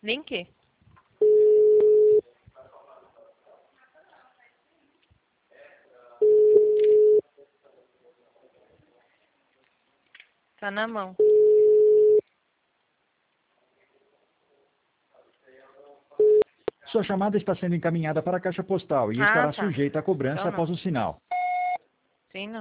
Link? Tá na mão. Sua chamada está sendo encaminhada para a caixa postal e estará Tá. sujeita a cobrança Então não. após o sinal. Sim, não.